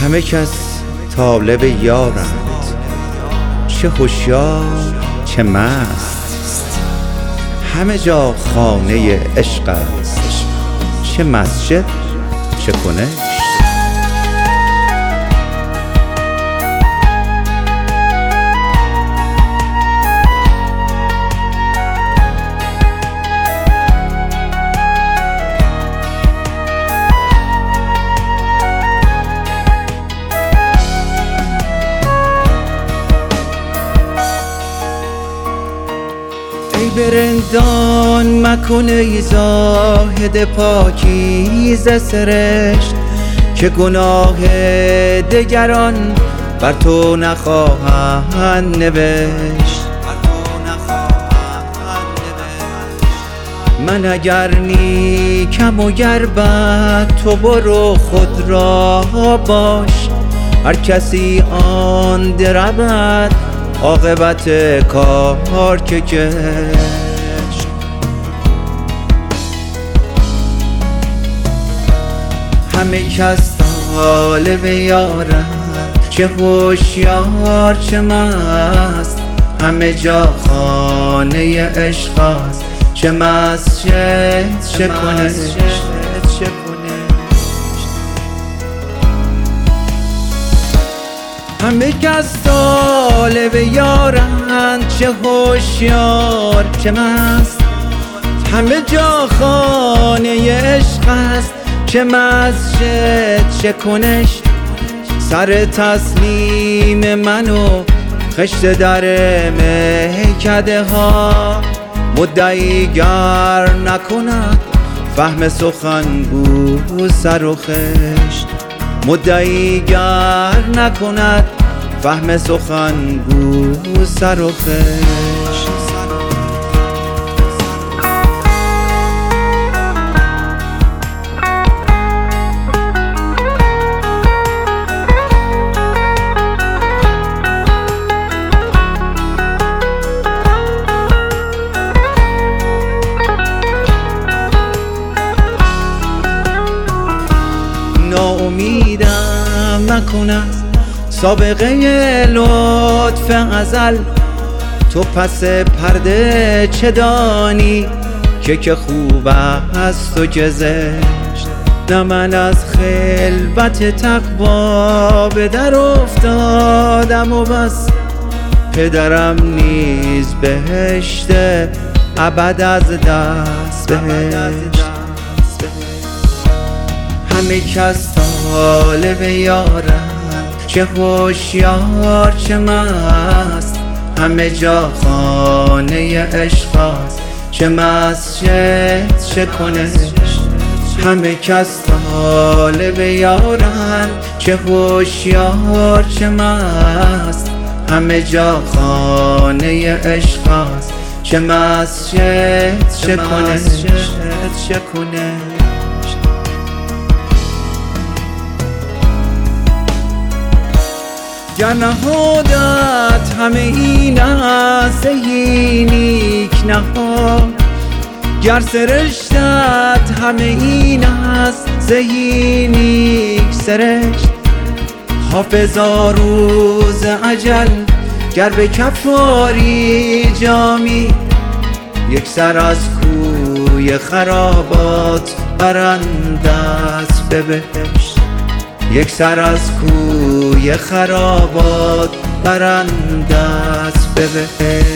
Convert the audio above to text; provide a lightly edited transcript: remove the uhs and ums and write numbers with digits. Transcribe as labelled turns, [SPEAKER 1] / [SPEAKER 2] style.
[SPEAKER 1] همه کس طالب یارند، چه هوشیار چه مست. همه جا خانه عشق است، چه مسجد چه کنشت. ای برندان مکن ای زاهد پاکیزه سرشت، که گناه دگران بر تو نخواهند نوشت. من اگر نیکم و گر بد، تو برو خود را باش. هر کسی آن درود، عاقبت کار که کشت. همه کس طالب یارند، چه هوشیار چه مست. همه جا خانه عشق است، چه مسجد چه کنشت. همه کس طالب یارند، چه هوشیار چه مست. همه جا خانه عشق است، چه مسجد چه کنشت. سر تسلیم من و خشت در میکده ها، مدعی گر نکند فهم سخنگو سر و خشت. مدعی گر نکند فهم سخنگو سر و خشت. ناامیدم نکند سابقه لطف ازل. تو پس پرده چه دانی که خوب است و که زشت. نه من از خلوت تقوا به در افتادم و بس، پدرم نیز بهشت ابد از دست بهشت. همه کس طالب یارند، چه هوشیار چه مست. همه جا خانه عشق است، چه مسجد چه کنشت. همه کس طالب یارند، چه هوشیار چه مست. همه جا خانه عشق است، چه مسجد چه کنشت. گر نهادت همه این است زهی نیک نهاد. گر سرشتت همه این است زهی نیک سرشت. حافظا روز اجل گر به کف آری جامی، یک سر از کوی خرابات برند است به بهشت. یک سر از کوی خرابات برند است به بهشت.